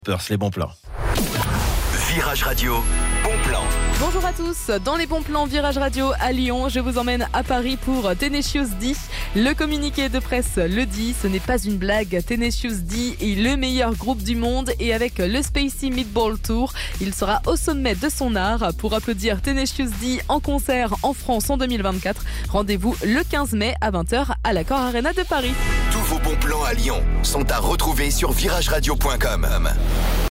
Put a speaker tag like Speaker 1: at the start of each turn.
Speaker 1: Les bons plans.
Speaker 2: Virage Radio, bon plan.
Speaker 3: Bonjour à tous, dans les bons plans Virage Radio à Lyon, je vous emmène à Paris pour Tenacious D. Le communiqué de presse le dit, ce n'est pas une blague, Tenacious D est le meilleur groupe du monde et avec le Spacey Meatball Tour, il sera au sommet de son art. Pour applaudir Tenacious D en concert en France en 2024, rendez-vous le 15 mai à 20h à l'Accor Arena de Paris.
Speaker 2: Tous vos bons plans à Lyon sont à retrouver sur virageradio.com.